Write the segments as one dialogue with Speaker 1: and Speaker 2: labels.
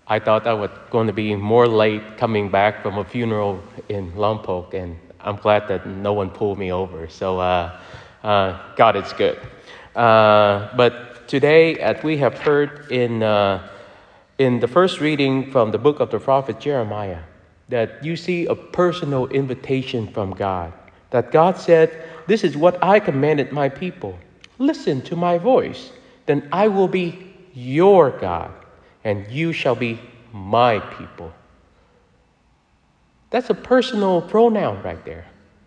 Speaker 1: I thought I was going to be more late coming back from a funeral in Lompoc, and I'm glad that no one pulled me over. So God is good. But today, as we have heard in the first reading from the book of the prophet Jeremiah, that you see a personal invitation from God. That God said, "This is what I commanded my people. Listen to my voice. Then I will be your God, and you shall be my people." That's a personal pronoun right there.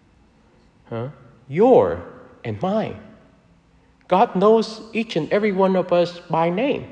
Speaker 1: Your and mine. God knows each and every one of us by name.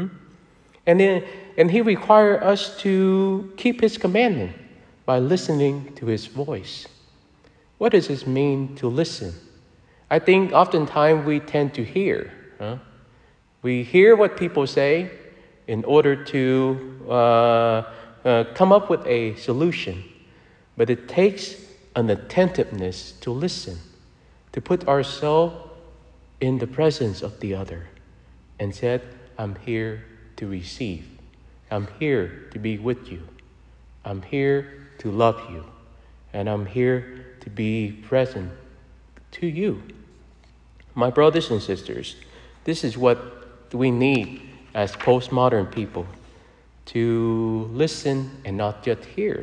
Speaker 1: And he requires us to keep his commandment by listening to his voice. What does this mean to listen? I think oftentimes we tend to hear. We hear what people say in order to come up with a solution. But it takes an attentiveness to listen, to put ourselves in the presence of the other and said, "I'm here to receive. I'm here to be with you. I'm here to love you. And I'm here to be present to you." My brothers and sisters, this is what we need as postmodern people, to listen and not just hear.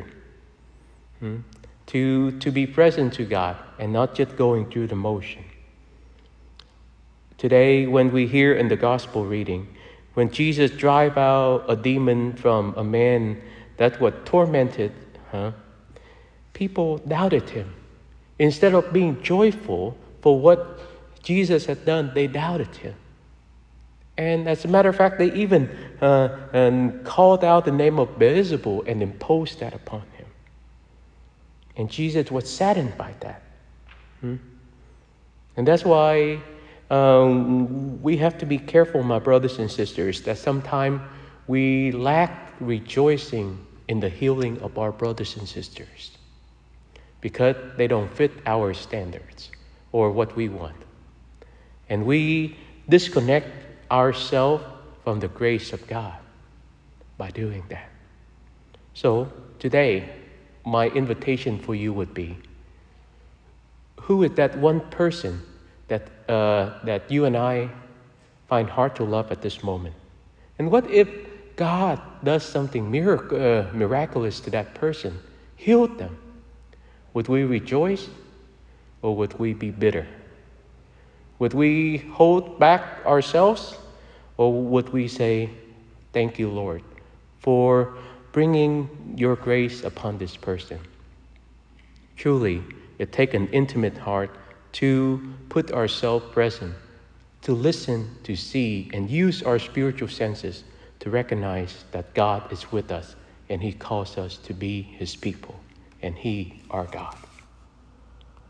Speaker 1: To be present to God and not just going through the motion. Today, when we hear in the gospel reading, when Jesus drive out a demon from a man that was tormented, people doubted him. Instead of being joyful for what Jesus had done, they doubted him. And as a matter of fact, they even called out the name of Beelzebul and imposed that upon him. And Jesus was saddened by that. And that's why we have to be careful, my brothers and sisters, that sometimes we lack rejoicing in the healing of our brothers and sisters because they don't fit our standards or what we want. And we disconnect ourselves from the grace of God by doing that. So today, my invitation for you would be, who is that one person that you and I find hard to love at this moment? And what if God does something miraculous to that person, healed them? Would we rejoice or would we be bitter? Would we hold back ourselves or would we say, "Thank you, Lord, for bringing your grace upon this person"? Truly, it takes an intimate heart to put ourselves present, to listen, to see, and use our spiritual senses to recognize that God is with us and he calls us to be his people and he, our God.